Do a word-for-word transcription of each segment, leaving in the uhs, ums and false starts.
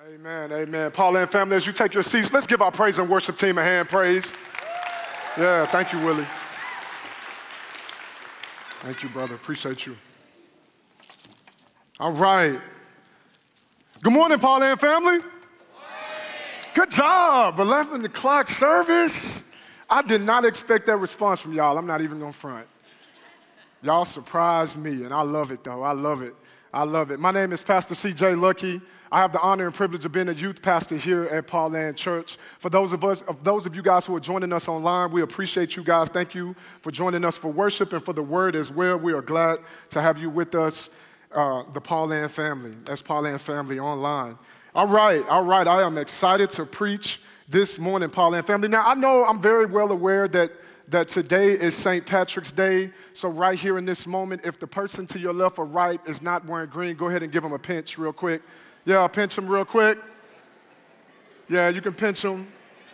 Amen, amen. Paul and family, as you take your seats, let's give our praise and worship team a hand praise. Yeah, thank you, Willie. Thank you, brother. Appreciate you. All right. Good morning, Paul and family. Good job. eleven o'clock service. I did not expect that response from y'all. I'm not even going to front. Y'all surprised me, and I love it, though. I love it. I love it. My name is Pastor C J Lucky. I have the honor and privilege of being a youth pastor here at Paul Land Church. For those of us, of those of you guys who are joining us online, we appreciate you guys. Thank you for joining us for worship and for the word as well. We are glad to have you with us, uh, the Paul Land family. That's Paul Land family online. All right, all right. I am excited to preach this morning, Paul Land family. Now, I know I'm very well aware that that today is Saint Patrick's Day. So right here in this moment, if the person to your left or right is not wearing green, go ahead and give them a pinch real quick. Yeah, pinch them real quick. Yeah, you can pinch them.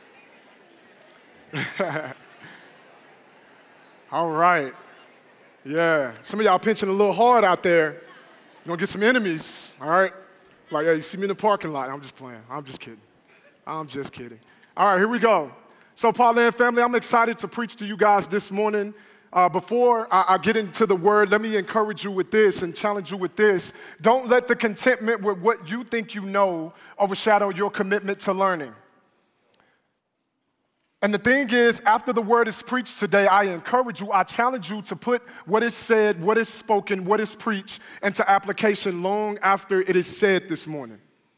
All right. Yeah, some of y'all pinching a little hard out there. You're gonna get some enemies, all right? Like, yeah, you see me in the parking lot. I'm just playing. I'm just kidding. I'm just kidding. All right, here we go. So, Paul and family, I'm excited to preach to you guys this morning. Uh, before I, I get into the word, let me encourage you with this and challenge you with this. Don't let the contentment with what you think you know overshadow your commitment to learning. And the thing is, after the word is preached today, I encourage you, I challenge you to put what is said, what is spoken, what is preached into application long after it is said this morning.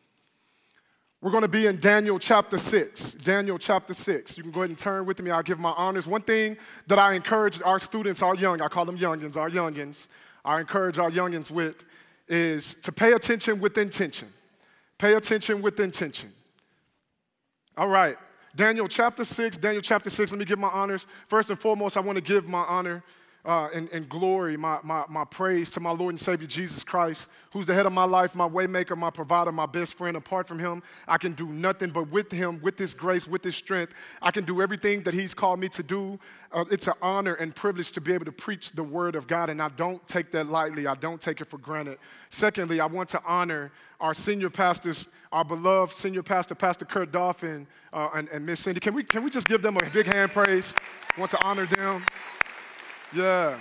We're going to be in Daniel chapter six. Daniel chapter six. You can go ahead and turn with me. I'll give my honors. One thing that I encourage our students, our young, I call them youngins, our youngins, I encourage our youngins with is to pay attention with intention. Pay attention with intention. All right. Daniel chapter six. Daniel chapter six. Let me give my honors. First and foremost, I want to give my honor Uh, and, and glory, my, my, my praise to my Lord and Savior Jesus Christ, who's the head of my life, my waymaker, my provider, my best friend. Apart from him, I can do nothing, but with him, with his grace, with his strength, I can do everything that he's called me to do. Uh, it's an honor and privilege to be able to preach the word of God, and I don't take that lightly. I don't take it for granted. Secondly, I want to honor our senior pastors, our beloved senior pastor, Pastor Kurt Dolphin, uh, and, and Miss Cindy. Can we, can we just give them a big hand praise? I want to honor them. Yeah,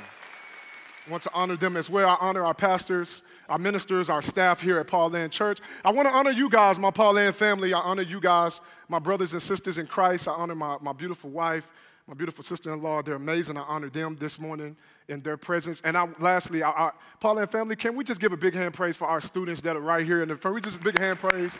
I want to honor them as well. I honor our pastors, our ministers, our staff here at Paul Land Church. I want to honor you guys, my Paul Land family. I honor you guys, my brothers and sisters in Christ. I honor my, my beautiful wife, my beautiful sister-in-law. They're amazing. I honor them this morning in their presence. And I, lastly, I, I, Paul Land family, can we just give a big hand praise for our students that are right here in the front? We just a big hand praise.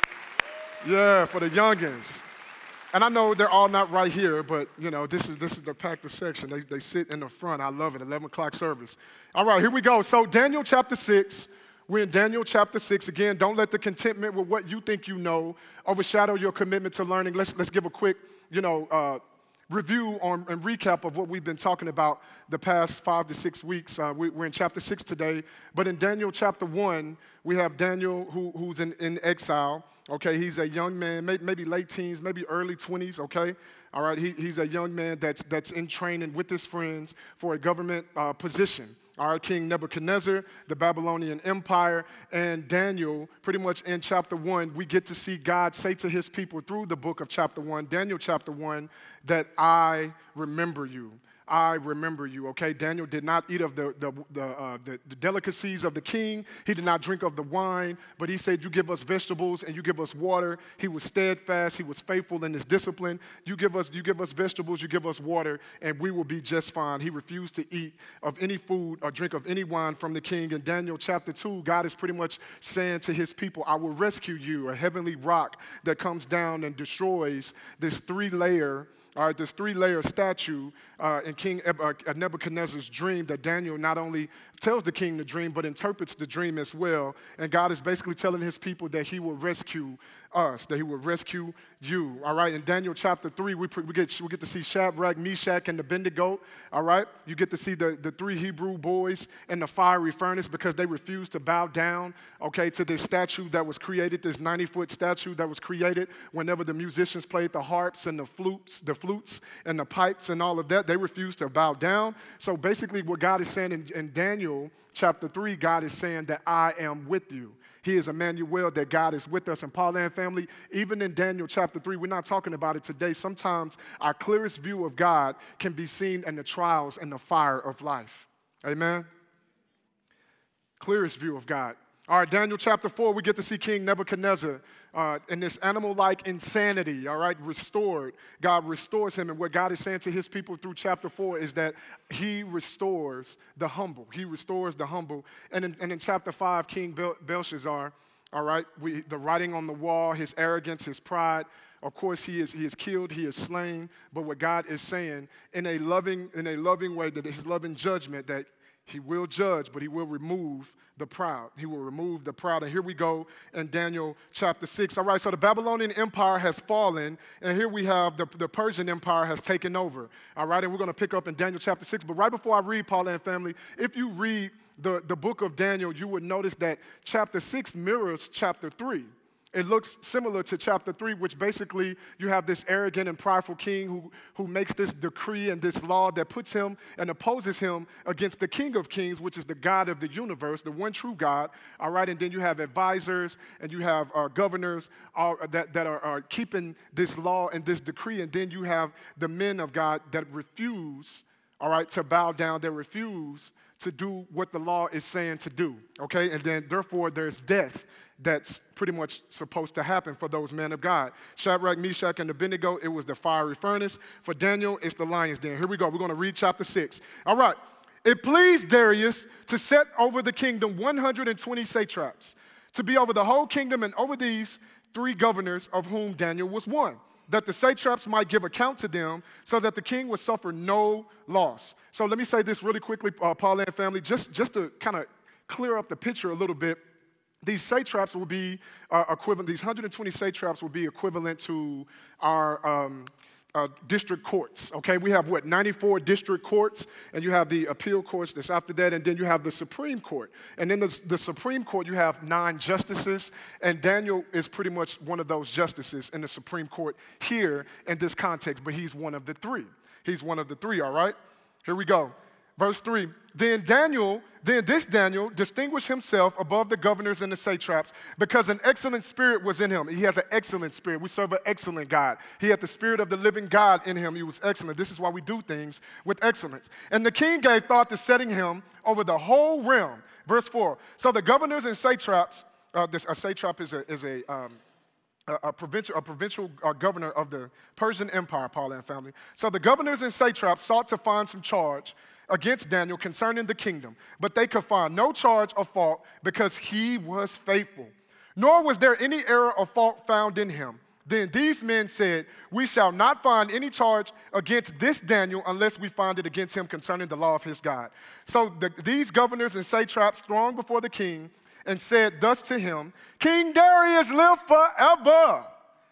Yeah, for the youngins. And I know they're all not right here, but, you know, this is this is the packed section. They, they sit in the front. I love it, eleven o'clock service. All right, here we go. So Daniel chapter six. We're in Daniel chapter six. Again, don't let the contentment with what you think you know overshadow your commitment to learning. Let's, let's give a quick, you know, uh, review on, and recap of what we've been talking about the past five to six weeks. Uh, we, we're in chapter six today. But in Daniel chapter one, we have Daniel who, who's in, in exile. Okay, he's a young man, maybe, maybe late teens, maybe early twenties, okay? All right, he, he's a young man that's, that's in training with his friends for a government uh, position. All right, King Nebuchadnezzar, the Babylonian Empire, and Daniel, pretty much in chapter one, we get to see God say to his people through the book of chapter one, Daniel chapter one, that I remember you. I remember you, okay? Daniel did not eat of the, the, the, uh, the, the delicacies of the king. He did not drink of the wine, but he said, you give us vegetables and you give us water. He was steadfast. He was faithful in his discipline. You give us, you give us vegetables, you give us water, and we will be just fine. He refused to eat of any food or drink of any wine from the king. In Daniel chapter two, God is pretty much saying to his people, I will rescue you, a heavenly rock that comes down and destroys this three-layer All right, this three-layer statue uh, in King Nebuchadnezzar's dream that Daniel not only tells the king the dream, but interprets the dream as well. And God is basically telling his people that he will rescue us, that he will rescue you. All right, in Daniel chapter three, we, we, get, we get to see Shadrach, Meshach, and Abednego. All right, you get to see the, the three Hebrew boys in the fiery furnace because they refused to bow down, okay, to this statue that was created, this ninety-foot statue that was created whenever the musicians played the harps and the flutes, the flutes and the pipes and all of that. They refused to bow down. So basically what God is saying in, in Daniel Daniel chapter three, God is saying that I am with you. He is Emmanuel, that God is with us. And Paul and family, even in Daniel chapter three, we're not talking about it today. Sometimes our clearest view of God can be seen in the trials and the fire of life. Amen? Clearest view of God. All right, Daniel chapter four, we get to see King Nebuchadnezzar uh, in this animal-like insanity, all right, restored. God restores him, and what God is saying to his people through chapter four is that he restores the humble. He restores the humble. And in, and in chapter five, King Bel- Belshazzar, all right, we, the writing on the wall, his arrogance, his pride, of course, he is, he is killed, he is slain, but what God is saying in a loving, in a loving way, that his loving judgment, that he will judge, but he will remove the proud. He will remove the proud. And here we go in Daniel chapter six. All right, so the Babylonian Empire has fallen, and here we have the, the Persian Empire has taken over. All right, and we're going to pick up in Daniel chapter six. But right before I read, Paul and family, if you read the, the book of Daniel, you would notice that chapter six mirrors chapter three. It looks similar to chapter three, which basically you have this arrogant and prideful king who, who makes this decree and this law that puts him and opposes him against the King of Kings, which is the God of the universe, the one true God. All right, and then you have advisors and you have uh, governors uh, that, that are, are keeping this law and this decree, and then you have the men of God that refuse, all right, to bow down, that refuse to do what the law is saying to do, okay? And then, therefore, there's death that's pretty much supposed to happen for those men of God. Shadrach, Meshach, and Abednego, it was the fiery furnace. For Daniel, it's the lion's den. Here we go. We're going to read chapter six. All right. It pleased Darius to set over the kingdom one hundred twenty satraps, to be over the whole kingdom and over these three governors, of whom Daniel was one, that the satraps might give account to them, so that the king would suffer no loss. So let me say this really quickly, uh, Paul and family, just, just to kind of clear up the picture a little bit. These satraps will be uh, equivalent, these one hundred twenty satraps will be equivalent to our um, uh, district courts, okay? We have, what, ninety-four district courts, and you have the appeal courts that's after that, and then you have the Supreme Court. And then the, the Supreme Court, you have nine justices, and Daniel is pretty much one of those justices in the Supreme Court here in this context, but he's one of the three. He's one of the three, all right? Here we go. Verse three, then Daniel, then this Daniel distinguished himself above the governors and the satraps because an excellent spirit was in him. He has an excellent spirit. We serve an excellent God. He had the spirit of the living God in him. He was excellent. This is why we do things with excellence. And the king gave thought to setting him over the whole realm. Verse four, so the governors and satraps, uh, this, a satrap is a, is a um, A, a provincial, a provincial uh, governor of the Persian Empire, Paul and family. So the governors and satraps sought to find some charge against Daniel concerning the kingdom, but they could find no charge of fault because he was faithful, nor was there any error of fault found in him. Then these men said, we shall not find any charge against this Daniel unless we find it against him concerning the law of his God. So the, these governors and satraps thronged before the king and said thus to him, King Darius live forever.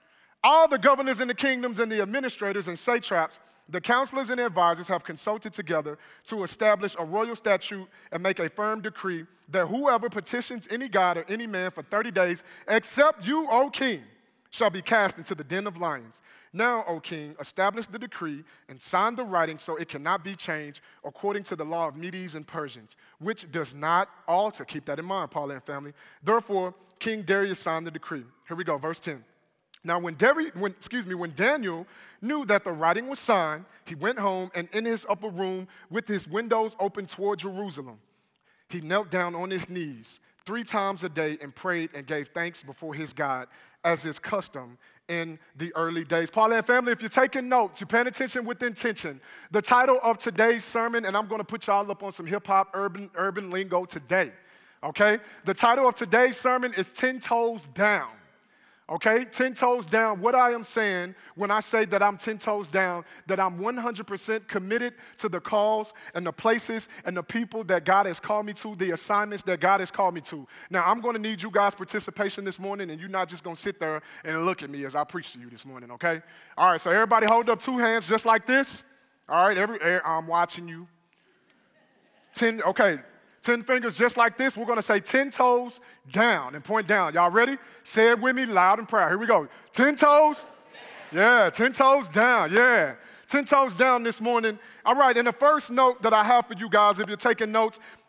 All the governors in the kingdoms and the administrators and satraps, the counselors and advisors have consulted together to establish a royal statute and make a firm decree that whoever petitions any god or any man for thirty days, except you, O king, shall be cast into the den of lions. Now, O king, establish the decree and sign the writing so it cannot be changed according to the law of Medes and Persians, which does not alter. Keep that in mind, Paul and family. Therefore, King Darius signed the decree. Here we go, verse ten. Now, when, Darius, when, excuse me, when Daniel knew that the writing was signed, he went home and in his upper room with his windows open toward Jerusalem, he knelt down on his knees three times a day and prayed and gave thanks before his God as his custom in the early days. Paul and family, if you're taking notes, you're paying attention with intention, the title of today's sermon, and I'm going to put y'all up on some hip-hop urban, urban lingo today, okay? The title of today's sermon is Ten Toes Down. Okay, ten toes down. What I am saying when I say that I'm ten toes down, that I'm one hundred percent committed to the calls and the places and the people that God has called me to, the assignments that God has called me to. Now, I'm going to need you guys' participation this morning, and you're not just going to sit there and look at me as I preach to you this morning, okay? All right, so everybody hold up two hands just like this. All right, every, I'm watching you. Ten, okay. Ten fingers just like this. We're going to say ten toes down and point down. Y'all ready? Say it with me loud and proud. Here we go. Ten toes. Yeah, ten toes down. Yeah. Ten toes down this morning. All right, and the first note that I have for you guys, if you're taking notes,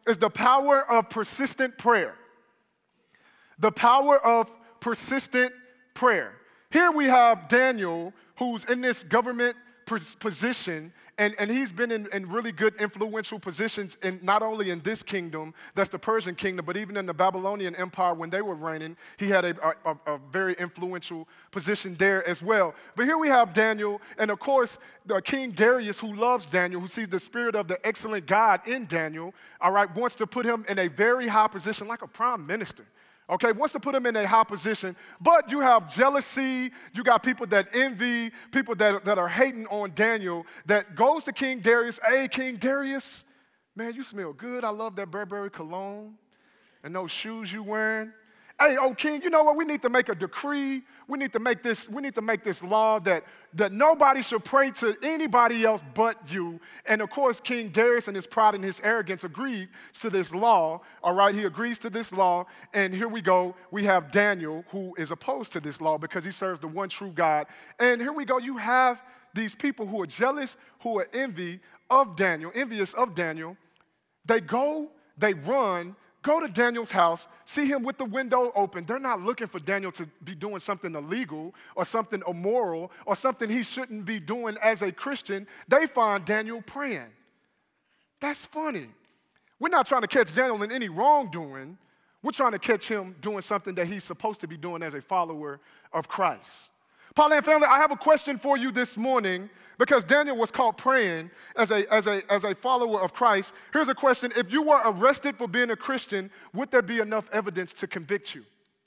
is the power of persistent prayer. The power of persistent prayer. Here we have Daniel, who's in this government position, and, and he's been in, in really good influential positions in not only in this kingdom, that's the Persian kingdom, but even in the Babylonian Empire when they were reigning, he had a, a, a very influential position there as well. But here we have Daniel, and of course, the King Darius, who loves Daniel, who sees the spirit of the excellent God in Daniel, all right, wants to put him in a very high position, like a prime minister. Okay, wants to put him in a high position, but you have jealousy, you got people that envy, people that, that are hating on Daniel, that goes to King Darius. Hey, King Darius, man, you smell good. I love that Burberry cologne and those shoes you wearing. Hey, oh king, you know what? We need to make a decree. We need to make this, we need to make this law that, that nobody should pray to anybody else but you. And of course, King Darius in his pride and his arrogance agreed to this law. All right, he agrees to this law. And here we go. We have Daniel, who is opposed to this law because he serves the one true God. And here we go. You have these people who are jealous, who are envy of Daniel, envious of Daniel. They go, they run, go to Daniel's house, see him with the window open. They're not looking for Daniel to be doing something illegal or something immoral or something he shouldn't be doing as a Christian. They find Daniel praying. That's funny. We're not trying to catch Daniel in any wrongdoing. We're trying to catch him doing something that he's supposed to be doing as a follower of Christ. Pauline family, I have a question for you this morning because Daniel was caught praying as a, as, a, as a follower of Christ. Here's a question. If you were arrested for being a Christian, would there be enough evidence to convict you?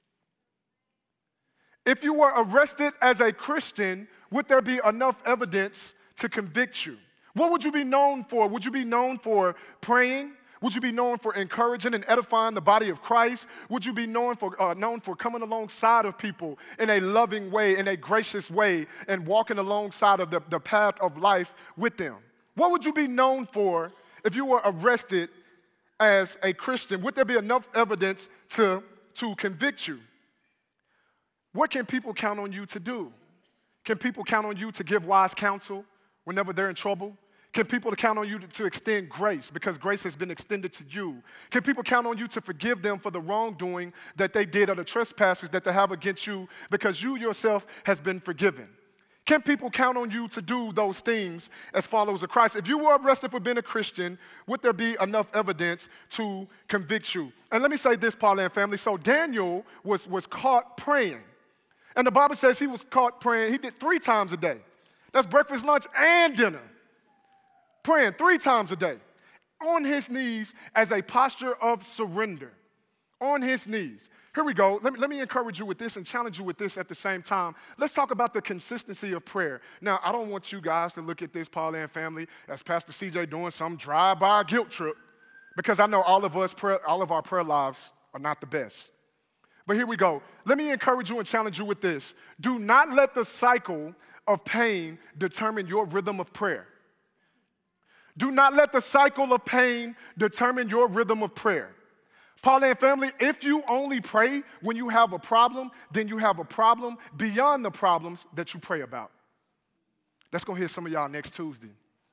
If you were arrested as a Christian, would there be enough evidence to convict you? What would you be known for? Would you be known for praying? Would you be known for encouraging and edifying the body of Christ? Would you be known for, uh, known for coming alongside of people in a loving way, in a gracious way, and walking alongside of the, the path of life with them? What would you be known for if you were arrested as a Christian? Would there be enough evidence to, to convict you? What can people count on you to do? Can people count on you to give wise counsel whenever they're in trouble? Can people count on you to, to extend grace because grace has been extended to you? Can people count on you to forgive them for the wrongdoing that they did or the trespasses that they have against you because you yourself has been forgiven? Can people count on you to do those things as followers of Christ? If you were arrested for being a Christian, would there be enough evidence to convict you? And let me say this, Pauline family. So Daniel was, was caught praying. And the Bible says he was caught praying. He did three times a day. That's breakfast, lunch, and dinner. Praying three times a day, on his knees as a posture of surrender, on his knees. Here we go. Let me, let me encourage you with this and challenge you with this at the same time. Let's talk about the consistency of prayer. Now, I don't want you guys to look at this, Pauline family, as Pastor C J doing some drive-by guilt trip, because I know all of us, prayer, all of our prayer lives are not the best. But here we go. Let me encourage you and challenge you with this. Do not let the cycle of pain determine your rhythm of prayer. Do not let the cycle of pain determine your rhythm of prayer. Pauline family, if you only pray when you have a problem, then you have a problem beyond the problems that you pray about. That's going to hit some of y'all next Tuesday.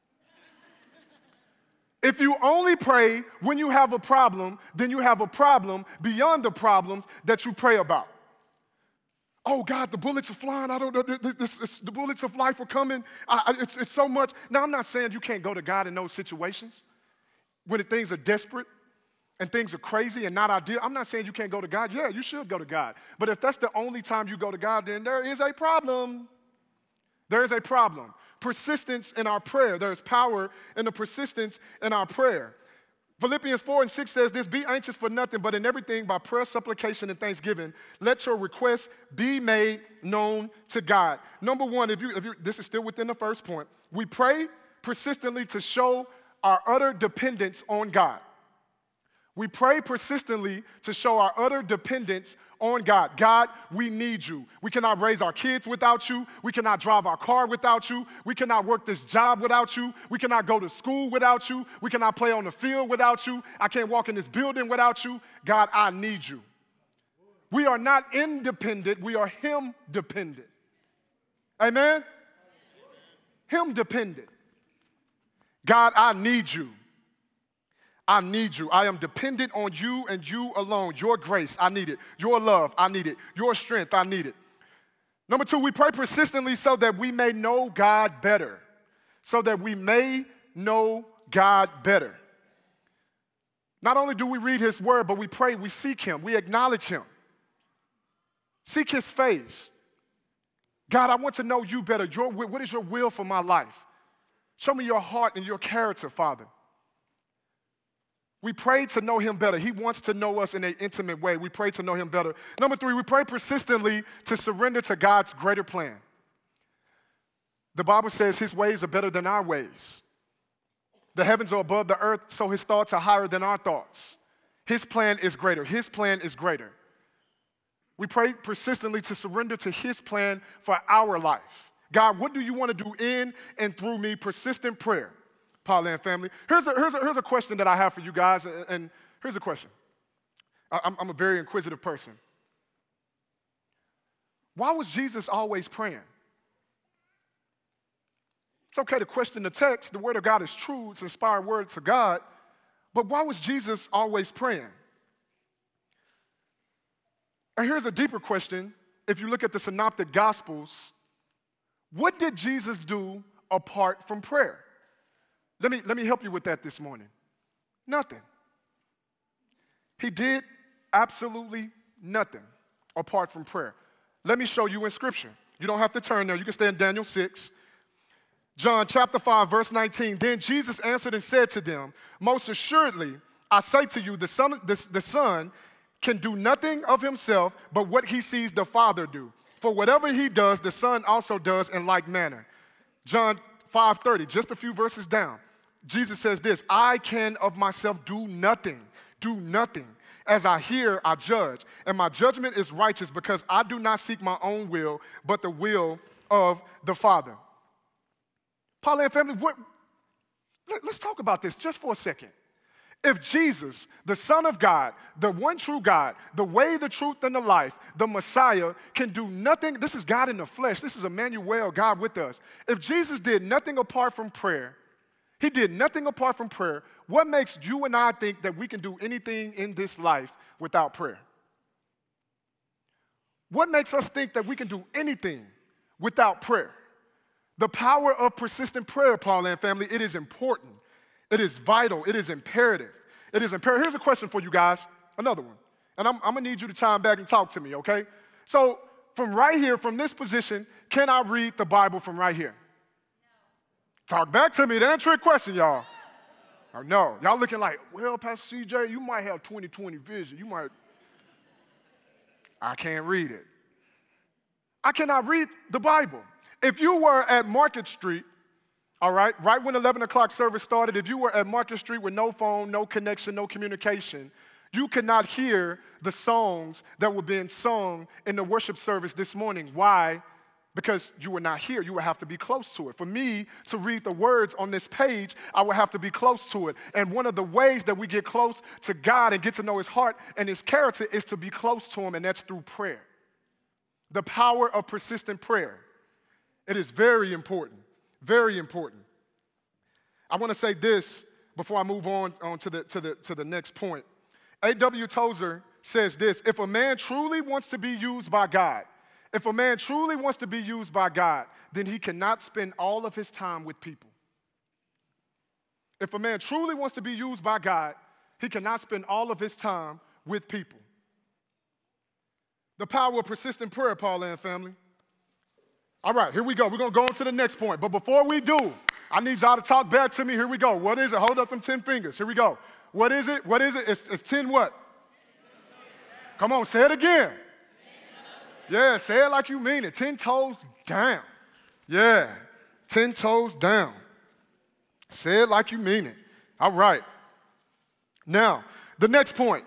If you only pray when you have a problem, then you have a problem beyond the problems that you pray about. Oh, God, the bullets are flying. I don't know. This, this, this, the bullets of life are coming. I, I, it's, it's so much. Now, I'm not saying you can't go to God in those situations when the things are desperate and things are crazy and not ideal. I'm not saying you can't go to God. Yeah, you should go to God. But if that's the only time you go to God, then there is a problem. There is a problem. Persistence in our prayer. There is power in the persistence in our prayer. Philippians four and six says this, be anxious for nothing, but in everything by prayer, supplication, and thanksgiving, let your requests be made known to God. Number one, if you, if you, this is still within the first point, we pray persistently to show our utter dependence on God. We pray persistently to show our utter dependence on God. God, we need you. We cannot raise our kids without you. We cannot drive our car without you. We cannot work this job without you. We cannot go to school without you. We cannot play on the field without you. I can't walk in this building without you. God, I need you. We are not independent. We are Him dependent. Amen? Him dependent. God, I need you. I need you. I am dependent on you and you alone. Your grace, I need it. Your love, I need it. Your strength, I need it. Number two, we pray persistently so that we may know God better. So that we may know God better. Not only do we read his word, but we pray, we seek him, we acknowledge him. Seek his face. God, I want to know you better. Your, what is your will for my life? Show me your heart and your character, Father. We pray to know him better. He wants to know us in an intimate way. We pray to know him better. Number three, we pray persistently to surrender to God's greater plan. The Bible says his ways are better than our ways. The heavens are above the earth, so his thoughts are higher than our thoughts. His plan is greater. His plan is greater. We pray persistently to surrender to his plan for our life. God, what do you want to do in and through me? Persistent prayer. Paulin family. Here's a, here's, a, here's a question that I have for you guys, and here's a question. I'm, I'm a very inquisitive person. Why was Jesus always praying? It's okay to question the text. The word of God is true. It's inspired words of God. But why was Jesus always praying? And here's a deeper question. If you look at the synoptic gospels, what did Jesus do apart from prayer? Let me, let me help you with that this morning. Nothing. He did absolutely nothing apart from prayer. Let me show you in Scripture. You don't have to turn there. You can stay in Daniel six. John chapter five, verse nineteen. Then Jesus answered and said to them, most assuredly, I say to you, the son, the, the son can do nothing of himself but what he sees the Father do. For whatever he does, the Son also does in like manner. John five thirty, just a few verses down. Jesus says this, I can of myself do nothing, do nothing. As I hear, I judge, and my judgment is righteous because I do not seek my own will, but the will of the Father. Paulin family, what, let, let's talk about this just for a second. If Jesus, the Son of God, the one true God, the way, the truth, and the life, the Messiah, can do nothing, this is God in the flesh, this is Emmanuel, God with us. If Jesus did nothing apart from prayer, he did nothing apart from prayer, what makes you and I think that we can do anything in this life without prayer? What makes us think that we can do anything without prayer? The power of persistent prayer, Paulin family, it is important. It is vital. It is imperative. It is imperative. Here's a question for you guys, another one. And I'm, I'm going to need you to chime back and talk to me, okay? So from right here, from this position, can I read the Bible from right here? No. Talk back to me. That ain't a trick question, y'all. No. Or no. Y'all looking like, well, Pastor C J, you might have twenty twenty vision. You might. I can't read it. I cannot read the Bible. If you were at Market Street, all right, right when eleven o'clock service started, if you were at Market Street with no phone, no connection, no communication, you could not hear the songs that were being sung in the worship service this morning. Why? Because you were not here. You would have to be close to it. For me to read the words on this page, I would have to be close to it. And one of the ways that we get close to God and get to know his heart and his character is to be close to him, and that's through prayer. The power of persistent prayer. It is very important. Very important. I want to say this before I move on, on to, the, to, the, to the next point. A W Tozer says this, if a man truly wants to be used by God, if a man truly wants to be used by God, then he cannot spend all of his time with people. If a man truly wants to be used by God, he cannot spend all of his time with people. The power of persistent prayer, Paulin family. All right, here we go. We're going to go on to the next point. But before we do, I need y'all to talk back to me. Here we go. What is it? Hold up them ten fingers. Here we go. What is it? What is it? It's, it's ten what? Come on, say it again. Yeah, say it like you mean it. Ten toes down. Yeah, ten toes down. Say it like you mean it. All right. Now, the next point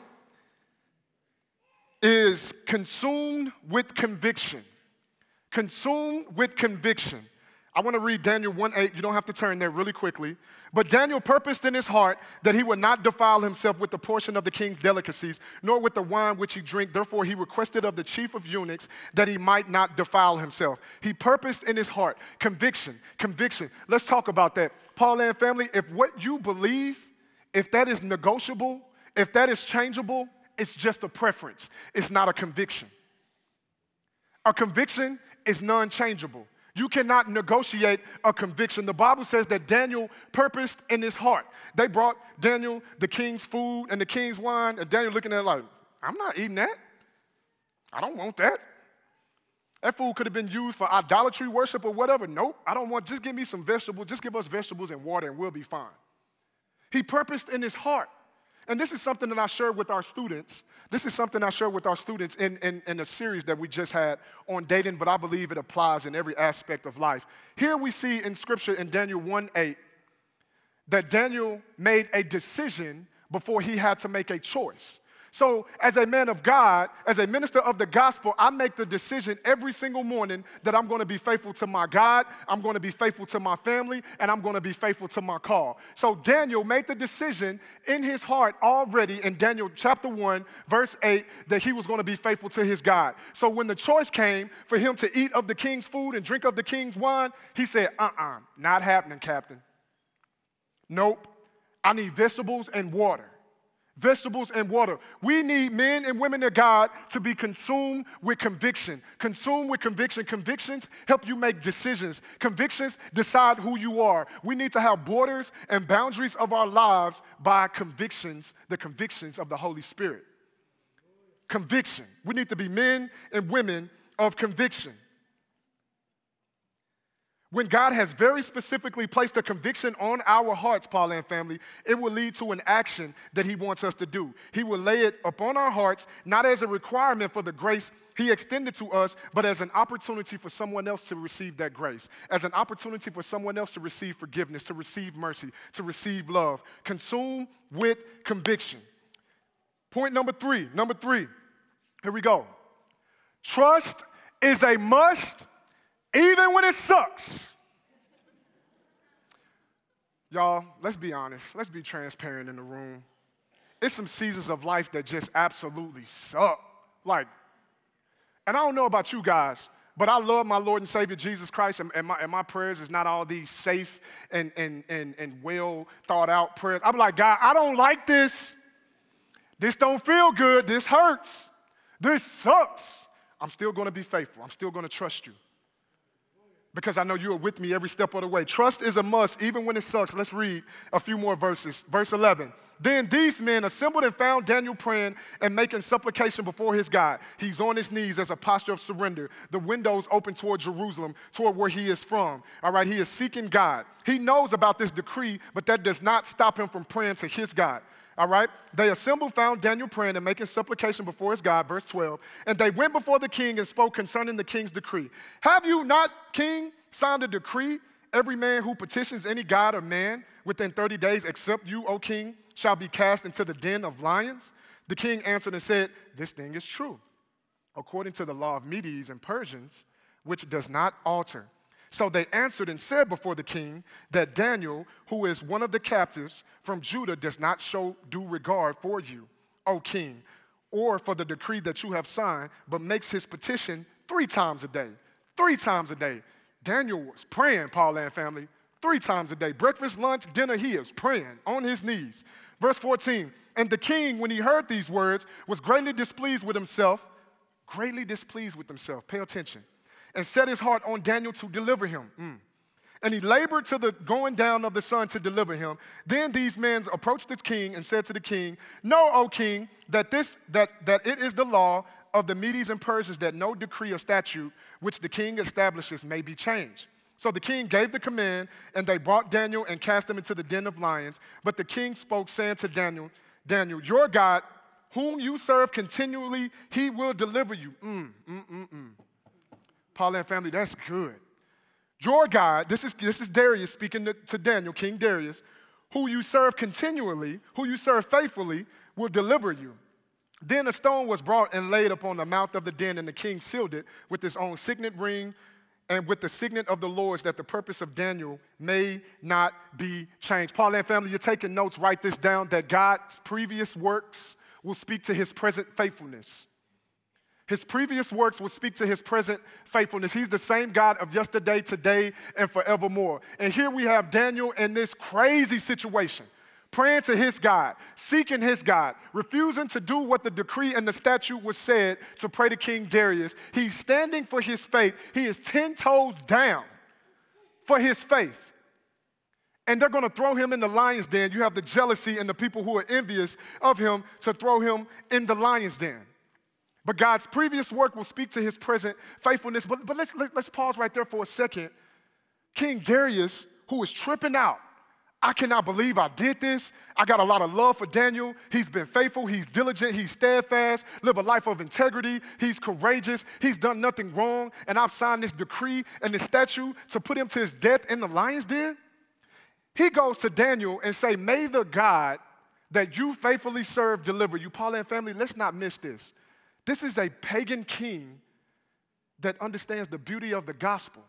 is consumed with conviction. Consumed with conviction. I want to read Daniel one eight. You don't have to turn there really quickly. But Daniel purposed in his heart that he would not defile himself with the portion of the king's delicacies, nor with the wine which he drank. Therefore, he requested of the chief of eunuchs that he might not defile himself. He purposed in his heart. Conviction, conviction. Let's talk about that. Paulin family, if what you believe if that is negotiable, if that is changeable, it's just a preference. It's not a conviction. A conviction is non-changeable. You cannot negotiate a conviction. The Bible says that Daniel purposed in his heart. They brought Daniel the king's food and the king's wine, and Daniel looking at it like, I'm not eating that. I don't want that. That food could have been used for idolatry worship or whatever. Nope, I don't want, just give me some vegetables. Just give us vegetables and water and we'll be fine. He purposed in his heart. And this is something that I shared with our students. This is something I shared with our students in, in, in a series that we just had on dating, but I believe it applies in every aspect of life. Here we see in Scripture in Daniel one eight that Daniel made a decision before he had to make a choice. So as a man of God, as a minister of the gospel, I make the decision every single morning that I'm going to be faithful to my God, I'm going to be faithful to my family, and I'm going to be faithful to my call. So Daniel made the decision in his heart already in Daniel chapter one, verse eight, that he was going to be faithful to his God. So when the choice came for him to eat of the king's food and drink of the king's wine, he said, uh-uh, not happening, Captain. Nope, I need vegetables and water. Vegetables and water. We need men and women of God to be consumed with conviction. Consumed with conviction. Convictions help you make decisions. Convictions decide who you are. We need to have borders and boundaries of our lives by convictions, the convictions of the Holy Spirit. Conviction. We need to be men and women of conviction. When God has very specifically placed a conviction on our hearts, Paul and family, it will lead to an action that he wants us to do. He will lay it upon our hearts, not as a requirement for the grace he extended to us, but as an opportunity for someone else to receive that grace, as an opportunity for someone else to receive forgiveness, to receive mercy, to receive love. Consume with conviction. Point number three, number three, here we go. Trust is a must even when it sucks. Y'all, let's be honest. Let's be transparent in the room. It's some seasons of life that just absolutely suck. Like, and I don't know about you guys, but I love my Lord and Savior Jesus Christ, and, and, my, and my prayers is not all these safe and, and, and, and well thought out prayers. I'm like, God, I don't like this. This don't feel good. This hurts. This sucks. I'm still going to be faithful. I'm still going to trust you, because I know you are with me every step of the way. Trust is a must, even when it sucks. Let's read a few more verses. Verse eleven. Then these men assembled and found Daniel praying and making supplication before his God. He's on his knees as a posture of surrender. The windows open toward Jerusalem, toward where he is from. All right, he is seeking God. He knows about this decree, but that does not stop him from praying to his God. All right? They assembled, found Daniel praying and making supplication before his God, verse twelve. And they went before the king and spoke concerning the king's decree. Have you not, king, signed a decree? Every man who petitions any god or man within thirty days, except you, O king, shall be cast into the den of lions? The king answered and said, this thing is true, according to the law of Medes and Persians, which does not alter. So they answered and said before the king that Daniel, who is one of the captives from Judah, does not show due regard for you, O king, or for the decree that you have signed, but makes his petition three times a day. Three times a day. Daniel was praying, Paul and family, three times a day. Breakfast, lunch, dinner, he is praying on his knees. Verse fourteen, and the king, when he heard these words, was greatly displeased with himself, greatly displeased with himself, pay attention, and set his heart on Daniel to deliver him. Mm. And he labored to the going down of the sun to deliver him. Then these men approached the king and said to the king, know, O king, that this that, that it is the law of the Medes and Persians that no decree or statute which the king establishes may be changed. So the king gave the command, and they brought Daniel and cast him into the den of lions. But the king spoke, saying to Daniel, Daniel, your God, whom you serve continually, he will deliver you. Mm, mm, mm, mm. Paul and family, that's good. Your God, this is, this is Darius speaking to, to Daniel, King Darius, who you serve continually, who you serve faithfully, will deliver you. Then a stone was brought and laid upon the mouth of the den, and the king sealed it with his own signet ring and with the signet of the Lord's, that the purpose of Daniel may not be changed. Paul and family, you're taking notes, write this down, that God's previous works will speak to his present faithfulness. His previous works will speak to his present faithfulness. He's the same God of yesterday, today, and forevermore. And here we have Daniel in this crazy situation. praying to his God, seeking his God, refusing to do what the decree and the statute was said to pray to King Darius. He's standing for his faith. He is ten toes down for his faith. And they're going to throw him in the lion's den. You have the jealousy and the people who are envious of him to throw him in the lion's den. But God's previous work will speak to his present faithfulness. But, but let's, let, let's pause right there for a second. King Darius, who is tripping out, I cannot believe I did this. I got a lot of love for Daniel. He's been faithful. He's diligent. He's steadfast. Live a life of integrity. He's courageous. He's done nothing wrong. And I've signed this decree and this statute to put him to his death in the lion's den. He goes to Daniel and say, may the God that you faithfully serve deliver you. Pauline family, let's not miss this. This is a pagan king that understands the beauty of the gospel.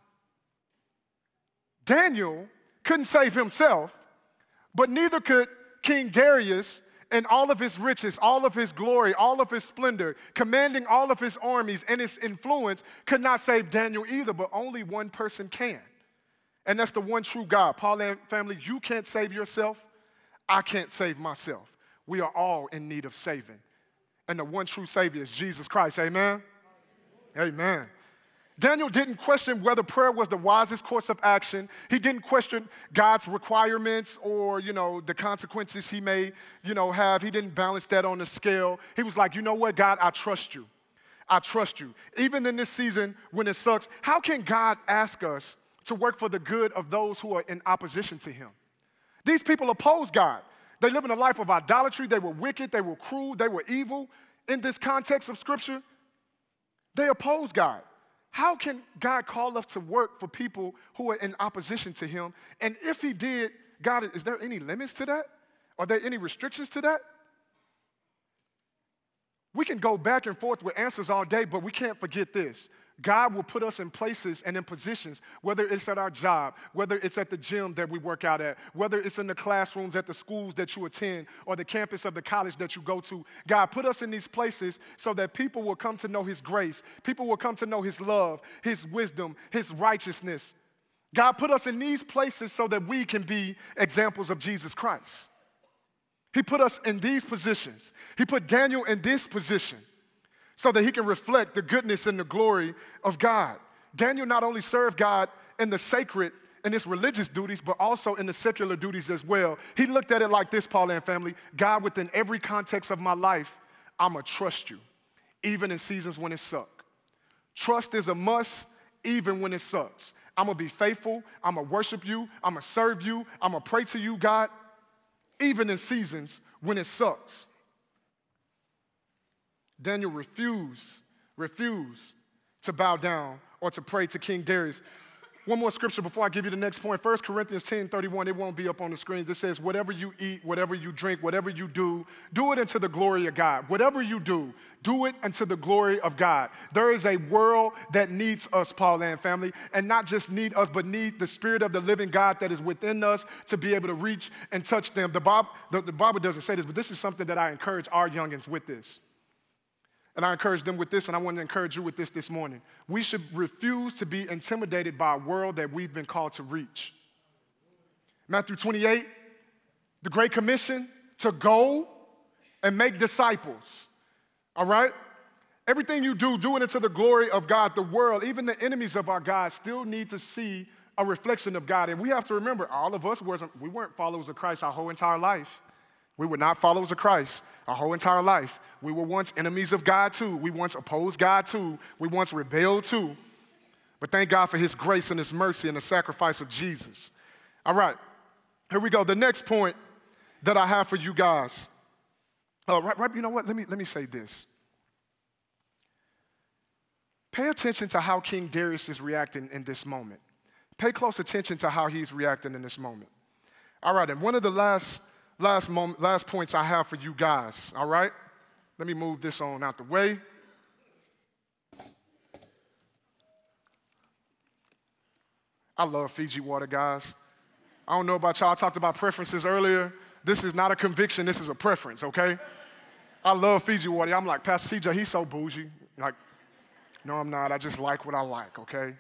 Daniel couldn't save himself, but neither could King Darius and all of his riches, all of his glory, all of his splendor, commanding all of his armies and his influence could not save Daniel either, but only one person can. And that's the one true God. Pauline family, you can't save yourself. I can't save myself. We are all in need of saving. And the one true Savior is Jesus Christ. Amen? Amen. Daniel didn't question whether prayer was the wisest course of action. He didn't question God's requirements or, you know, the consequences he may, you know, have. He didn't balance that on the scale. He was like, you know what, God, I trust you. I trust you. Even in this season when it sucks, how can God ask us to work for the good of those who are in opposition to him? These people oppose God. They live in a life of idolatry. They were wicked. They were cruel. They were evil. In this context of Scripture, they oppose God. How can God call us to work for people who are in opposition to him? And if he did, God, is there any limits to that? Are there any restrictions to that? We can go back and forth with answers all day, but we can't forget this. God will put us in places and in positions, whether it's at our job, whether it's at the gym that we work out at, whether it's in the classrooms at the schools that you attend or the campus of the college that you go to. God put us in these places so that people will come to know his grace. People will come to know his love, his wisdom, his righteousness. God put us in these places so that we can be examples of Jesus Christ. He put us in these positions. He put Daniel in this position so that he can reflect the goodness and the glory of God. Daniel not only served God in the sacred and his religious duties, but also in the secular duties as well. He looked at it like this, Pauline family. God, within every context of my life, I'm going to trust you, even in seasons when it sucks. Trust is a must, even when it sucks. I'm going to be faithful. I'm going to worship you. I'm going to serve you. I'm going to pray to you, God, even in seasons when it sucks. Daniel refused, refused to bow down or to pray to King Darius. One more scripture before I give you the next point. First Corinthians ten thirty-one, it won't be up on the screens. It says, whatever you eat, whatever you drink, whatever you do, do it unto the glory of God. Whatever you do, do it unto the glory of God. There is a world that needs us, Pauline family, and not just need us, but need the Spirit of the living God that is within us to be able to reach and touch them. The, Bob, the, the Bible doesn't say this, but this is something that I encourage our youngins with this. And I encourage them with this, and I want to encourage you with this this morning. We should refuse to be intimidated by a world that we've been called to reach. Matthew twenty-eight, the Great Commission, to go and make disciples, all right? Everything you do, do it into the glory of God. The world, even the enemies of our God, still need to see a reflection of God. And we have to remember, all of us, wasn't, we weren't followers of Christ our whole entire life. We were not followers of Christ our whole entire life. We were once enemies of God too. We once opposed God too. We once rebelled too. But thank God for his grace and his mercy and the sacrifice of Jesus. All right, here we go. The next point that I have for you guys. Uh, right, right, you know what? Let me, let me say this. Pay attention to how King Darius is reacting in this moment. Pay close attention to how he's reacting in this moment. All right, and one of the last Last moment, last points I have for you guys, all right? Let me move this on out the way. I love Fiji water, guys. I don't know about y'all. I talked about preferences earlier. This is not a conviction. This is a preference, okay? I love Fiji water. I'm like, Pastor C J, he's so bougie. Like, no, I'm not. I just like what I like, okay?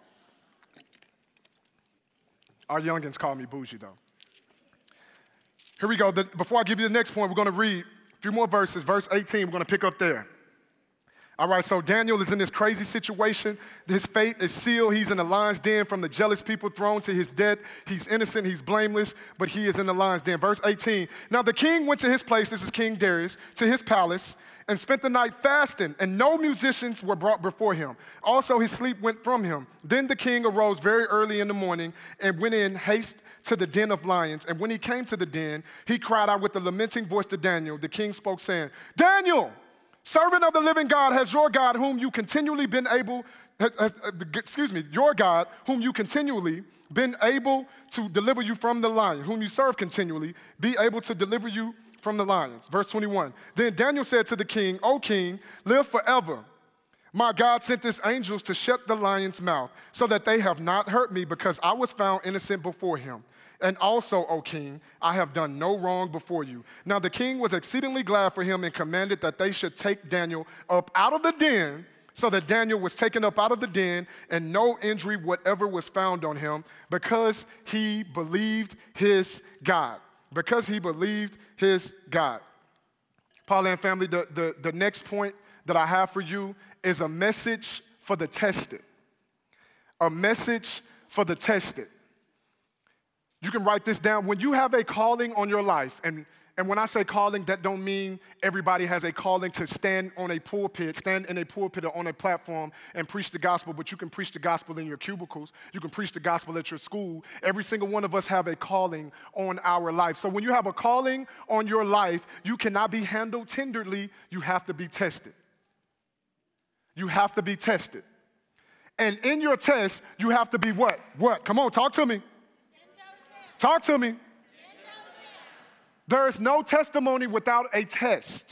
Our youngins call me bougie, though. Here we go. The, before I give you the next point, we're going to read a few more verses. Verse eighteen, we're going to pick up there. All right, so Daniel is in this crazy situation. His fate is sealed. He's in the lion's den from the jealous people thrown to his death. He's innocent, he's blameless, but he is in the lion's den. Verse eighteen, now the king went to his place, this is King Darius, to his palace, and spent the night fasting, and no musicians were brought before him. Also his sleep went from him. Then the king arose very early in the morning and went in haste to the den of lions. And when he came to the den, he cried out with a lamenting voice to Daniel. The king spoke, saying, Daniel, servant of the living God, has your God, whom you continually been able, has, has, uh, excuse me, your God, whom you continually been able to deliver you from the lion, whom you serve continually, be able to deliver you from the lions. Verse twenty-one, then Daniel said to the king, O king, live forever. My God sent his angels to shut the lion's mouth, so that they have not hurt me, because I was found innocent before him. And also, O king, I have done no wrong before you. Now the king was exceedingly glad for him and commanded that they should take Daniel up out of the den. So that Daniel was taken up out of the den, and no injury whatever was found on him, because he believed his God. Because he believed his God. Pauline family, the, the, the next point that I have for you is a message for the tested. A message for the tested. You can write this down. When you have a calling on your life, and, and when I say calling, that don't mean everybody has a calling to stand on a pulpit, stand in a pulpit or on a platform and preach the gospel, but you can preach the gospel in your cubicles. You can preach the gospel at your school. Every single one of us have a calling on our life. So when you have a calling on your life, you cannot be handled tenderly. You have to be tested. You have to be tested. And in your test, you have to be what? What? Come on, talk to me. Talk to me. There is no testimony without a test.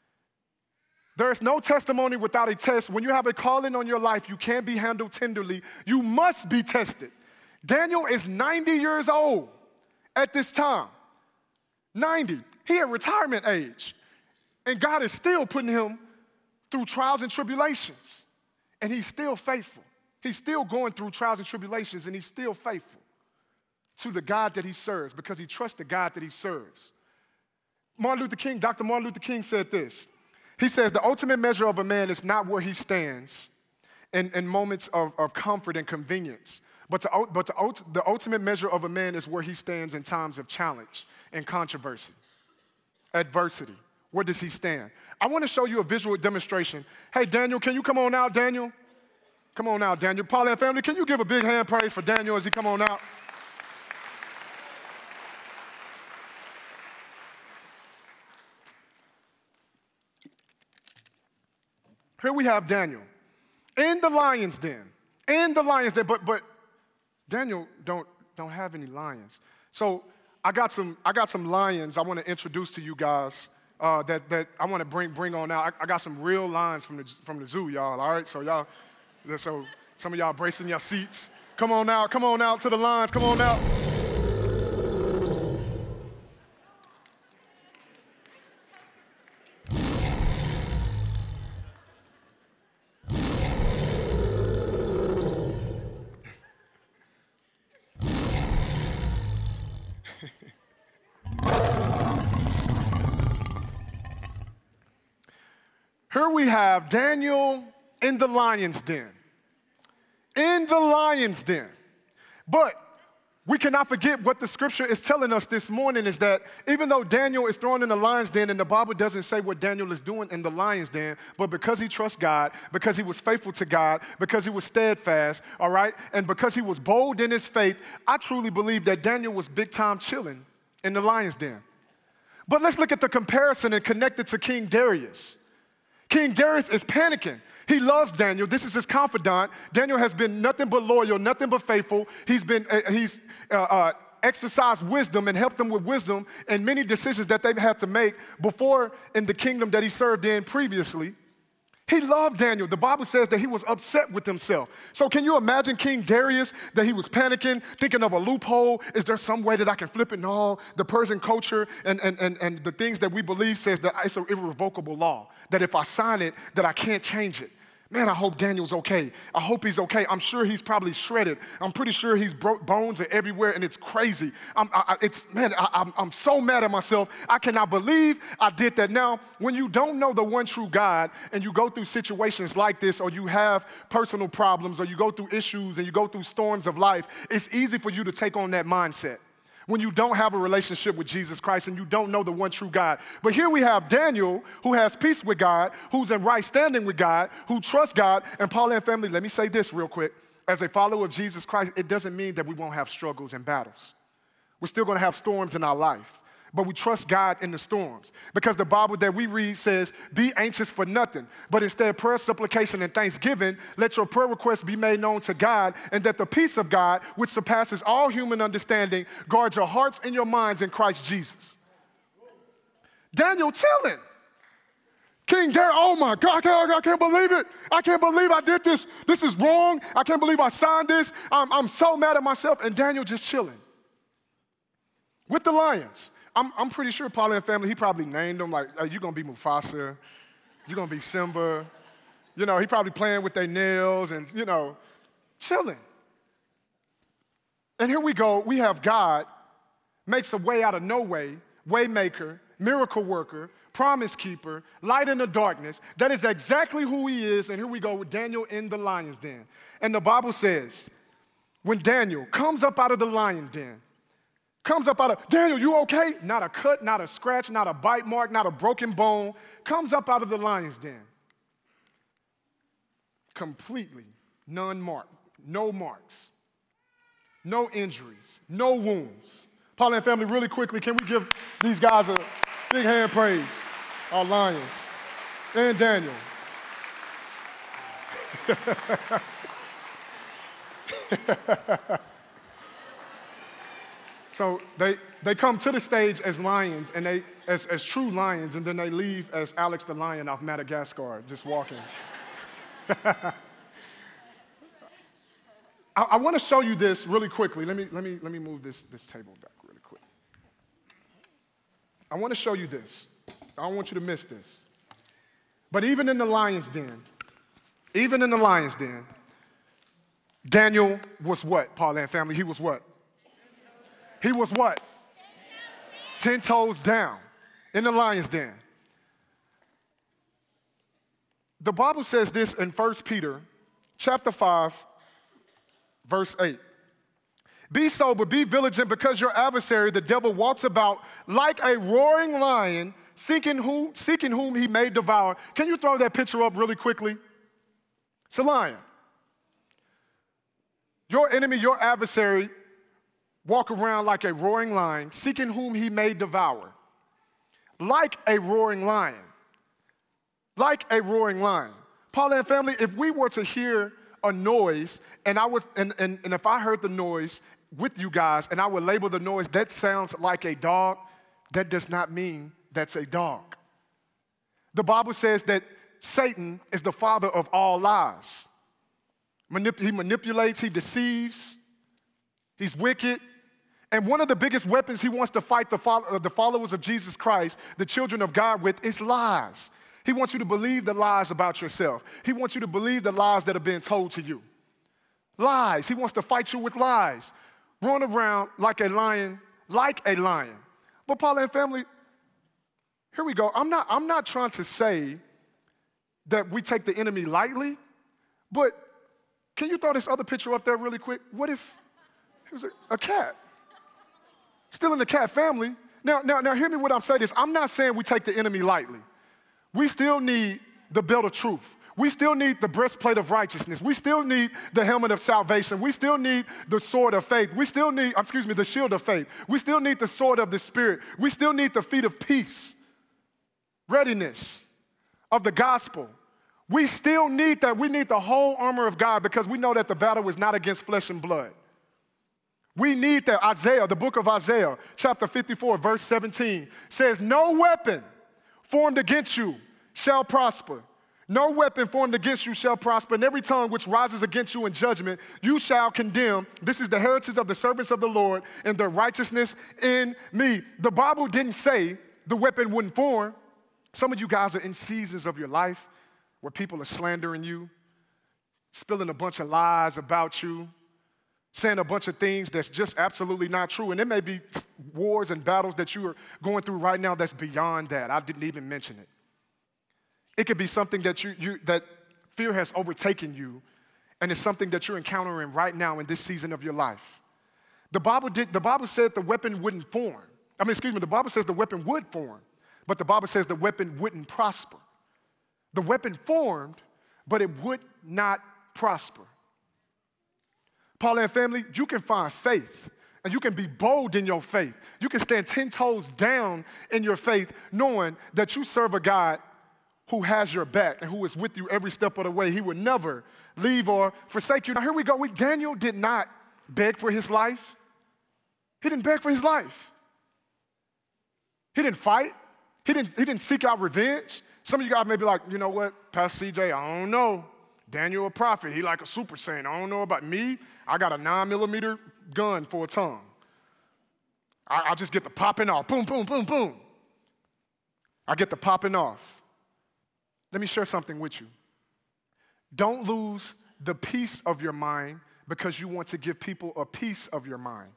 There is no testimony without a test. When you have a calling on your life, you can't be handled tenderly. You must be tested. Daniel is ninety years old at this time. ninety. He at retirement age. And God is still putting him through trials and tribulations. And he's still faithful. He's still going through trials and tribulations, and he's still faithful to the God that he serves, because he trusts the God that he serves. Martin Luther King, Doctor Martin Luther King said this. He says, the ultimate measure of a man is not where he stands in, in moments of, of comfort and convenience, but, to, but to, the ultimate measure of a man is where he stands in times of challenge and controversy, adversity. Where does he stand? I want to show you a visual demonstration. Hey, Daniel, can you come on out, Daniel? Come on out, Daniel. Pauline family, can you give a big hand praise for Daniel as he come on out? Here we have Daniel in the lion's den, in the lion's den, but but Daniel don't don't have any lions. So I got some I got some lions I want to introduce to you guys uh, that that I want to bring bring on out. I, I got some real lions from the from the zoo, y'all. All right, so y'all, so some of y'all bracing your seats. Come on out, come on out to the lions. Come on out. Here we have Daniel in the lion's den. In the lion's den. But we cannot forget what the scripture is telling us this morning is that even though Daniel is thrown in the lion's den, and the Bible doesn't say what Daniel is doing in the lion's den, but because he trusts God, because he was faithful to God, because he was steadfast, all right, and because he was bold in his faith, I truly believe that Daniel was big time chilling in the lion's den. But let's look at the comparison and connect it to King Darius. King Darius is panicking. He loves Daniel. This is his confidant. Daniel has been nothing but loyal, nothing but faithful. He's been uh, he's uh, uh, exercised wisdom and helped them with wisdom in many decisions that they've had to make before in the kingdom that he served in previously. He loved Daniel. The Bible says that he was upset with himself. So can you imagine King Darius, that he was panicking, thinking of a loophole? Is there some way that I can flip it? No, the Persian culture and, and, and, and the things that we believe says that it's an irrevocable law, that if I sign it, that I can't change it. Man, I hope Daniel's okay. I hope he's okay. I'm sure he's probably shredded. I'm pretty sure he's broke, bones are everywhere, and it's crazy. I'm, I, it's man, I, I'm, I'm so mad at myself. I cannot believe I did that. Now, when you don't know the one true God, and you go through situations like this, or you have personal problems, or you go through issues, and you go through storms of life, it's easy for you to take on that mindset when you don't have a relationship with Jesus Christ and you don't know the one true God. But here we have Daniel, who has peace with God, who's in right standing with God, who trusts God. And Paul and family, let me say this real quick. As a follower of Jesus Christ, it doesn't mean that we won't have struggles and battles. We're still gonna have storms in our life, but we trust God in the storms, because the Bible that we read says, be anxious for nothing, but instead prayer, supplication, and thanksgiving, let your prayer requests be made known to God, and that the peace of God, which surpasses all human understanding, guard your hearts and your minds in Christ Jesus. Daniel chilling. King Darius, oh my God, I can't, I can't believe it. I can't believe I did this. This is wrong. I can't believe I signed this. I'm, I'm so mad at myself. And Daniel just chilling with the lions. I'm, I'm pretty sure Paul and family, he probably named them like, hey, you're going to be Mufasa, you're going to be Simba. You know, he probably playing with their nails and, you know, chilling. And here we go. We have God makes a way out of no way, way maker, miracle worker, promise keeper, light in the darkness. That is exactly who he is. And here we go with Daniel in the lion's den. And the Bible says, when Daniel comes up out of the lion den, comes up out of, Daniel, you okay? Not a cut, not a scratch, not a bite mark, not a broken bone. Comes up out of the lion's den. Completely non-marked, no marks, no injuries, no wounds. Paul and family, really quickly, can we give these guys a big hand praise? Our lions and Daniel. So they, they come to the stage as lions, and they as, as true lions, and then they leave as Alex the lion off Madagascar, just walking. I, I want to show you this really quickly. Let me, let me, let me move this, this table back really quick. I want to show you this. I don't want you to miss this. But even in the lion's den, even in the lion's den, Daniel was what, Paul and family? He was what? He was what? Ten toes down in the lion's den. The Bible says this in First Peter chapter five, verse eight. Be sober, be vigilant, because your adversary, the devil, walks about like a roaring lion, seeking whom, seeking whom he may devour. Can you throw that picture up really quickly? It's a lion. Your enemy, your adversary, walk around like a roaring lion, seeking whom he may devour. Like a roaring lion. Like a roaring lion. Paul and family, if we were to hear a noise, and I was, and, and, and if I heard the noise with you guys, and I would label the noise, that sounds like a dog, that does not mean that's a dog. The Bible says that Satan is the father of all lies. Manip- he manipulates, he deceives, he's wicked. And one of the biggest weapons he wants to fight the, follow- the followers of Jesus Christ, the children of God, with is lies. He wants you to believe the lies about yourself. He wants you to believe the lies that are being told to you. Lies. He wants to fight you with lies. Run around like a lion, like a lion. But Paul and family, here we go. I'm not, I'm not trying to say that we take the enemy lightly, but can you throw this other picture up there really quick? What if it was a, a cat? Still in the cat family. Now, now, now hear me what I'm saying is, I'm not saying we take the enemy lightly. We still need the belt of truth. We still need the breastplate of righteousness. We still need the helmet of salvation. We still need the sword of faith. We still need, excuse me, the shield of faith. We still need the sword of the Spirit. We still need the feet of peace, readiness of the gospel. We still need that. We need the whole armor of God, because we know that the battle is not against flesh and blood. We need that. Isaiah, the book of Isaiah, chapter fifty-four, verse seventeen, says, no weapon formed against you shall prosper. No weapon formed against you shall prosper, and every tongue which rises against you in judgment, you shall condemn. This is the heritage of the servants of the Lord, and their righteousness in me. The Bible didn't say the weapon wouldn't form. Some of you guys are in seasons of your life where people are slandering you, spilling a bunch of lies about you, saying a bunch of things that's just absolutely not true. And there may be wars and battles that you are going through right now that's beyond that. I didn't even mention it. It could be something that you, you that fear has overtaken you, and it's something that you're encountering right now in this season of your life. The Bible did. The Bible said the weapon wouldn't form. I mean, excuse me, the Bible says the weapon would form, but the Bible says the weapon wouldn't prosper. The weapon formed, but it would not prosper. Paul and family, you can find faith, and you can be bold in your faith. You can stand ten toes down in your faith, knowing that you serve a God who has your back and who is with you every step of the way. He would never leave or forsake you. Now, here we go. We, Daniel did not beg for his life. He didn't beg for his life. He didn't fight. He didn't, he didn't seek out revenge. Some of you guys may be like, you know what, Pastor C J, I don't know. Daniel a prophet. He like a super saint. I don't know about me. I got a nine millimeter gun for a tongue. I, I just get the popping off. Boom, boom, boom, boom. I get the popping off. Let me share something with you. Don't lose the peace of your mind because you want to give people a piece of your mind.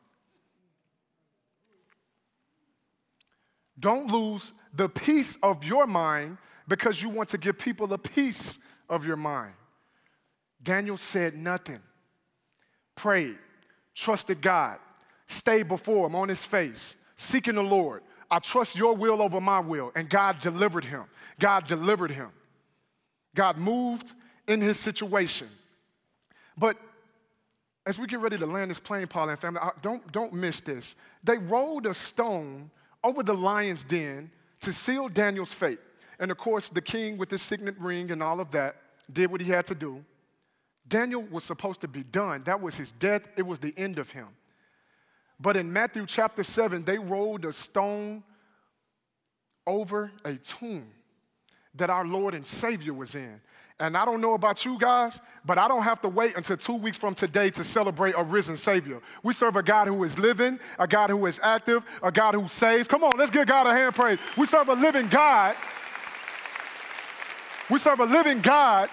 Don't lose the peace of your mind because you want to give people a piece of your mind. Daniel said nothing, prayed, trusted God, stayed before him on his face, seeking the Lord. I trust your will over my will. And God delivered him. God delivered him. God moved in his situation. But as we get ready to land this plane, Paul and family, don't, don't miss this. They rolled a stone over the lion's den to seal Daniel's fate. And of course, the king with his signet ring and all of that did what he had to do. Daniel was supposed to be done. That was his death. It was the end of him. But in Matthew chapter seven, they rolled a stone over a tomb that our Lord and Savior was in. And I don't know about you guys, but I don't have to wait until two weeks from today to celebrate a risen Savior. We serve a God who is living, a God who is active, a God who saves. Come on, let's give God a hand praise. We serve a living God. We serve a living God,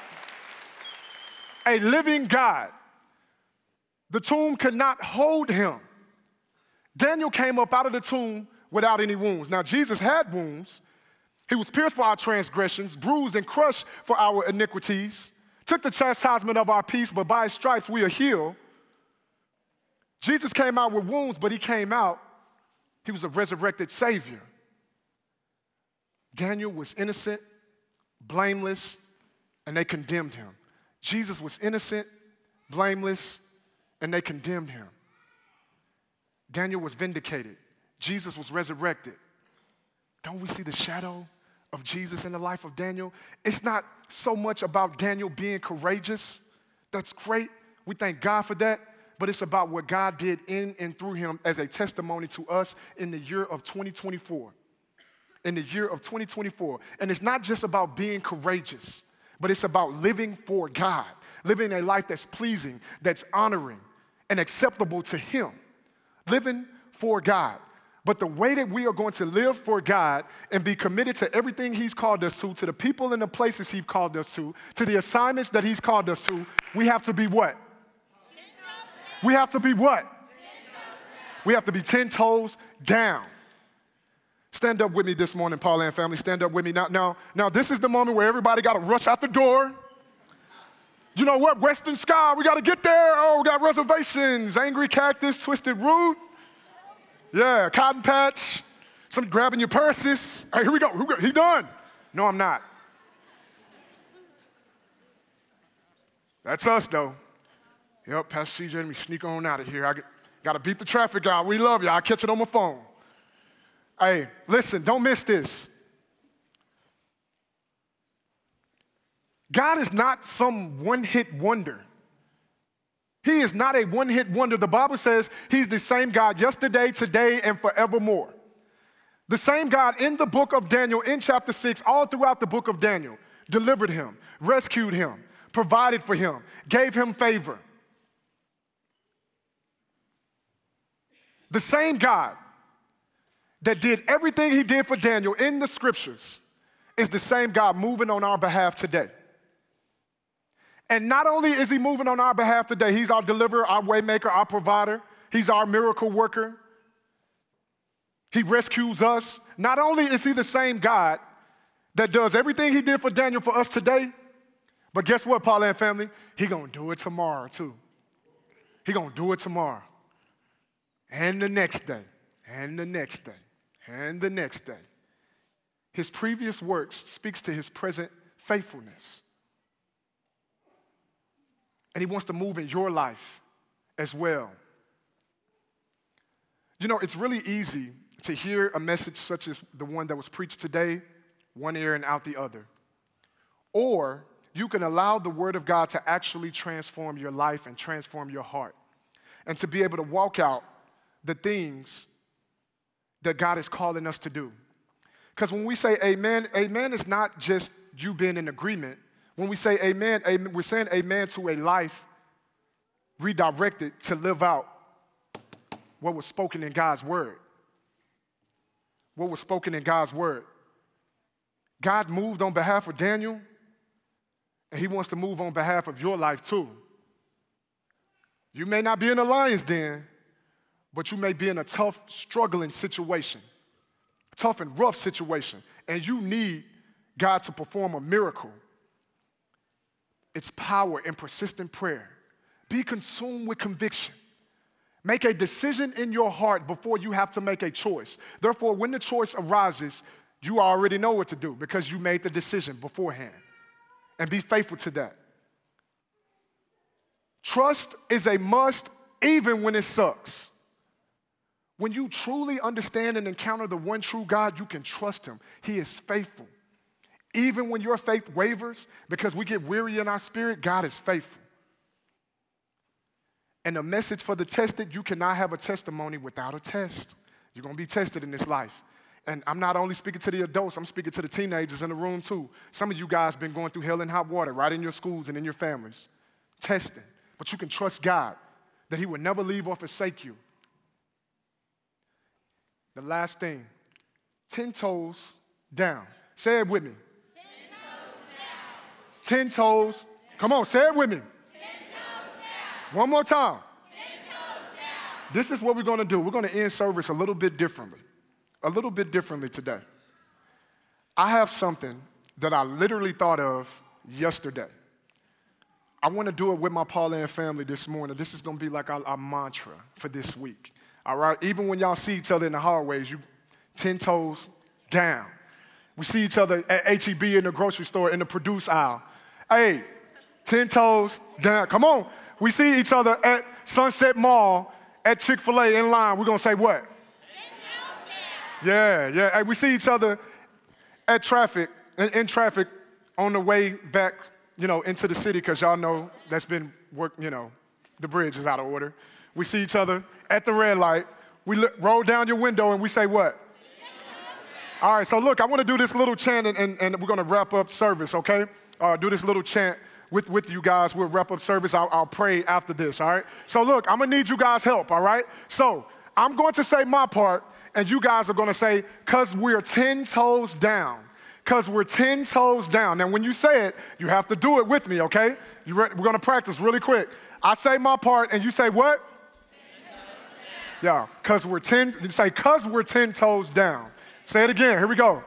a living God. The tomb could not hold him. Daniel came up out of the tomb without any wounds. Now, Jesus had wounds. He was pierced for our transgressions, bruised and crushed for our iniquities, took the chastisement of our peace, but by his stripes we are healed. Jesus came out with wounds, but he came out, he was a resurrected Savior. Daniel was innocent, blameless, and they condemned him. Jesus was innocent, blameless, and they condemned him. Daniel was vindicated. Jesus was resurrected. Don't we see the shadow of Jesus in the life of Daniel? It's not so much about Daniel being courageous. That's great. We thank God for that. But it's about what God did in and through him as a testimony to us in the year of twenty twenty-four. In the year of twenty twenty-four. And it's not just about being courageous, but it's about living for God, living a life that's pleasing, that's honoring, and acceptable to him. Living for God. But the way that we are going to live for God and be committed to everything he's called us to, to the people and the places he's called us to, to the assignments that he's called us to, we have to be what? We have to be what? We have to be ten toes down. Stand up with me this morning, Paul and family. Stand up with me. Now, now, now this is the moment where everybody got to rush out the door. You know what? Western Sky, we got to get there. Oh, we got reservations. Angry Cactus, Twisted Root. Yeah, Cotton Patch. Some grabbing your purses. Hey, here we go. He done. No, I'm not. That's us, though. Yep, Pastor C J, let me sneak on out of here. I got to beat the traffic out. We love you. I'll catch it on my phone. Hey, listen, don't miss this. God is not some one-hit wonder. He is not a one-hit wonder. The Bible says he's the same God yesterday, today, and forevermore. The same God in the book of Daniel, in chapter six, all throughout the book of Daniel, delivered him, rescued him, provided for him, gave him favor. The same God that did everything he did for Daniel in the scriptures is the same God moving on our behalf today. And not only is he moving on our behalf today, he's our deliverer, our way maker, our provider. He's our miracle worker. He rescues us. Not only is he the same God that does everything he did for Daniel for us today, but guess what, Paulette family? He gonna do it tomorrow too. He gonna do it tomorrow. And the next day, and the next day, and the next day. His previous works speaks to his present faithfulness. And he wants to move in your life as well. You know, it's really easy to hear a message such as the one that was preached today, one ear and out the other. Or you can allow the word of God to actually transform your life and transform your heart, and to be able to walk out the things that God is calling us to do. Because when we say amen, amen is not just you being in agreement. When we say amen, amen, we're saying amen to a life redirected to live out what was spoken in God's word. What was spoken in God's word. God moved on behalf of Daniel, and he wants to move on behalf of your life too. You may not be in a lion's den, but you may be in a tough, struggling situation, tough and rough situation, and you need God to perform a miracle. It's power in persistent prayer. Be consumed with conviction. Make a decision in your heart before you have to make a choice. Therefore, when the choice arises, you already know what to do because you made the decision beforehand. And be faithful to that. Trust is a must even when it sucks. When you truly understand and encounter the one true God, you can trust him. He is faithful. Even when your faith wavers, because we get weary in our spirit, God is faithful. And the message for the tested, you cannot have a testimony without a test. You're going to be tested in this life. And I'm not only speaking to the adults, I'm speaking to the teenagers in the room too. Some of you guys been going through hell and hot water right in your schools and in your families. Testing. But you can trust God that he will never leave or forsake you. The last thing, ten toes down. Say it with me. Ten toes down. Ten toes. Come on, say it with me. Ten toes down. One more time. Ten toes down. This is what we're going to do. We're going to end service a little bit differently. A little bit differently today. I have something that I literally thought of yesterday. I want to do it with my Pauline family this morning. This is going to be like our, our mantra for this week. All right? Even when y'all see each other in the hallways, you ten toes down. We see each other at H E B in the grocery store in the produce aisle. Hey, ten toes down. Come on. We see each other at Sunset Mall, at Chick-fil-A in line. We're going to say what? Yeah, yeah. Hey, we see each other at traffic, in, in traffic on the way back, you know, into the city, because y'all know that's been work, you know, the bridge is out of order. We see each other at the red light. We look, roll down your window and we say what? All right, so look, I want to do this little chant and, and, and we're going to wrap up service, okay? Uh, do this little chant with, with you guys. We'll wrap up service. I'll, I'll pray after this, all right? So look, I'm going to need you guys' help, all right? So I'm going to say my part, and you guys are going to say, because we're ten toes down. Because we're ten toes down. Now, when you say it, you have to do it with me, okay? You re- we're going to practice really quick. I say my part, and you say what? Yeah, because we're ten, you say, because we're ten toes down. Say it again. Here we go.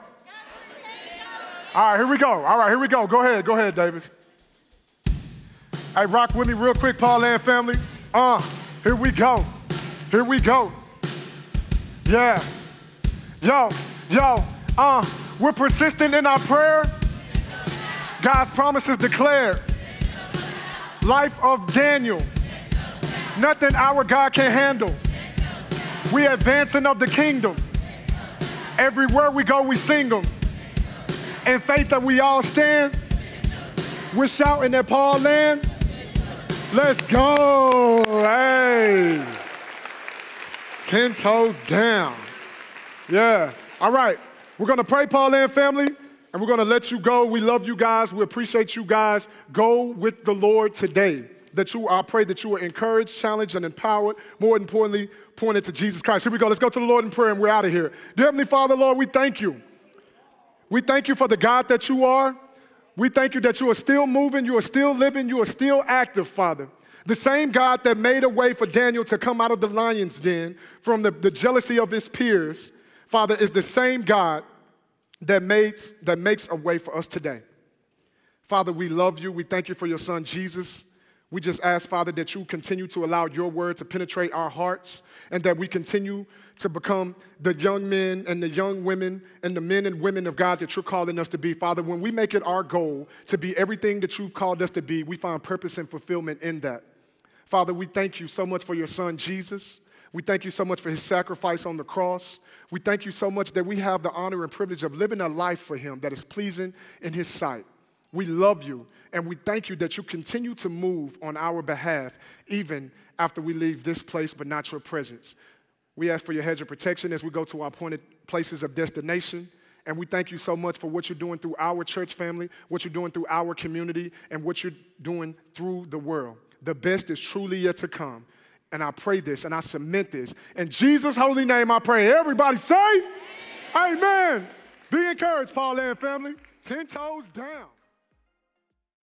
All right, here we go. All right, here we go. Go ahead. Go ahead, Davis. Hey, rock with me real quick, Pauline family. Uh, here we go. Here we go. Yeah. Yo, yo, uh, we're persistent in our prayer. God's promises declared. Life of Daniel. Nothing our God can handle. We advancing of the kingdom. Everywhere we go, we sing them. In faith that we all stand. We're shouting at Paul land. Let's go. Hey. Ten toes down. Yeah. All right. We're going to pray, Pauline family, and we're going to let you go. We love you guys. We appreciate you guys. Go with the Lord today. That you, I pray that you are encouraged, challenged, and empowered. More importantly, pointed to Jesus Christ. Here we go. Let's go to the Lord in prayer, and we're out of here. Dear Heavenly Father, Lord, we thank you. We thank you for the God that you are. We thank you that you are still moving, you are still living, you are still active, Father. The same God that made a way for Daniel to come out of the lion's den from the, the jealousy of his peers, Father, is the same God that makes, that makes a way for us today. Father, we love you. We thank you for your son, Jesus. We just ask, Father, that you continue to allow your word to penetrate our hearts and that we continue to become the young men and the young women and the men and women of God that you're calling us to be. Father, when we make it our goal to be everything that you've called us to be, we find purpose and fulfillment in that. Father, we thank you so much for your son, Jesus. We thank you so much for his sacrifice on the cross. We thank you so much that we have the honor and privilege of living a life for him that is pleasing in his sight. We love you, and we thank you that you continue to move on our behalf, even after we leave this place, but not your presence. We ask for your hedge of protection as we go to our appointed places of destination, and we thank you so much for what you're doing through our church family, what you're doing through our community, and what you're doing through the world. The best is truly yet to come, and I pray this, and I submit this. In Jesus' holy name I pray. Everybody say, amen. Amen. Be encouraged, Paul and family. Ten toes down.